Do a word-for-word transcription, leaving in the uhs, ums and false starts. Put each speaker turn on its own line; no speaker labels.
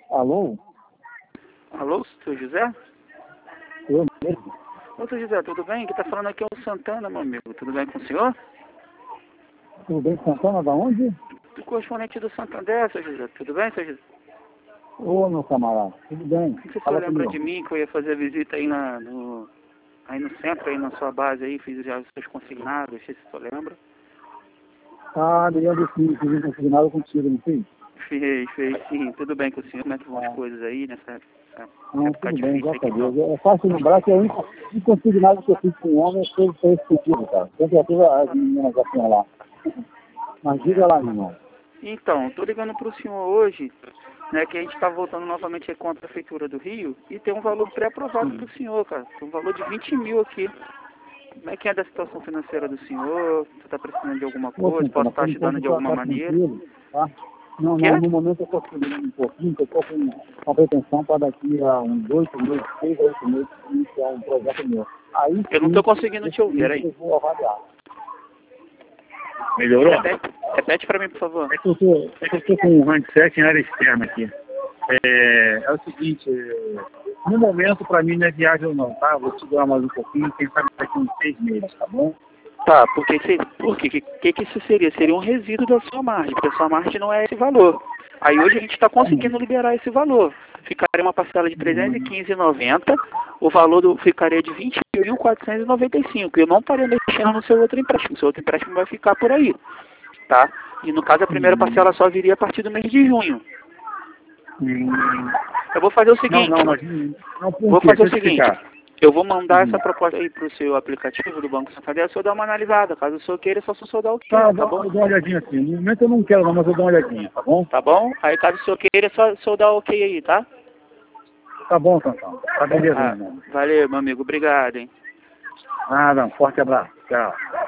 Alô?
Alô, seu José?
Eu mesmo?
Ô, seu José, tudo bem? Quem tá falando aqui é o Santana, meu amigo. Tudo bem com o senhor?
Tudo bem, Santana? Da onde?
Do correspondente do Santander, seu José. Tudo bem, seu José?
Ô, meu camarada, tudo bem?
Não sei se o
Fala
senhor lembra
comigo.
de mim, que eu ia fazer a visita aí, na, no, aí no centro, aí na sua base aí, fiz já os seus consignados, não sei se o senhor lembra.
Ah, me lembro sim, fiz um consignado contigo, não fiz?
Fez, fez sim. Tudo bem com o senhor? Como é que vão as
Ah,
coisas aí nessa, nessa
não,
época
tudo bem,
difícil
graças
aqui,
a
então?
Deus. É fácil lembrar que é o único único consignado que eu fiz com o homem foi foi esse contigo, cara. Com certeza as meninas já tinham lá. Mas diga lá, meu irmão.
Então, tô ligando pro senhor hoje, né, que a gente está voltando novamente contra a Prefeitura do Rio e tem um valor pré-aprovado para o senhor, cara. Tem um valor de vinte mil aqui. Como é que é da situação financeira do senhor? Você está precisando de alguma
Ô,
coisa? Posso
Santana,
estar
por
ajudando
enquanto
de
tá,
alguma
tá
maneira?
tranquilo, tá? Não,
Quê?
não, no momento eu estou segurando um pouquinho, que eu estou com uma pretensão para daqui a uns oito meses, seis, oito meses, iniciar um projeto meu. Aí
Eu não
sim,
estou conseguindo te
nesse
ouvir,
período
aí.
eu vou avaliar. Melhorou?
Repete, repete para mim, por favor.
É que eu tô, é que eu tô com um handset em área externa aqui. É, é o seguinte, é, no momento para mim não é viável não, tá? Vou te dar mais um pouquinho, quem sabe daqui a uns seis meses, tá bom?
Tá, porque se, por quê? Que, que que isso seria? Seria um resíduo da sua margem, porque a sua margem não é esse valor. Aí hoje a gente está conseguindo liberar esse valor. Ficaria uma parcela de trezentos e quinze reais e noventa centavos, o valor do, ficaria de vinte mil quatrocentos e noventa e cinco. Eu não estaria mexendo no seu outro empréstimo, o seu outro empréstimo vai ficar por aí, tá? E no caso a primeira parcela só viria a partir do mês de junho.
Hum,
Eu vou fazer o
não,
seguinte,
não, mas não, por
vou
quê?
fazer o
Deixa eu te
seguinte,
explicar.
eu vou mandar
Hum.
essa proposta aí pro seu aplicativo do Banco Santander, o senhor dá uma analisada. Caso o senhor queira, é só o senhor dar o que,
Tá, eu
tá
dou,
bom?
eu dou uma olhadinha assim. No momento eu não quero não, mas eu dou uma olhadinha, tá bom?
Tá bom? Aí caso o senhor queira, é só o senhor dar o ok aí, tá?
Tá bom, Santana. Tá beleza, meu
Ah,
irmão.
valeu, meu amigo. Obrigado, hein?
Nada, um forte abraço. Tchau.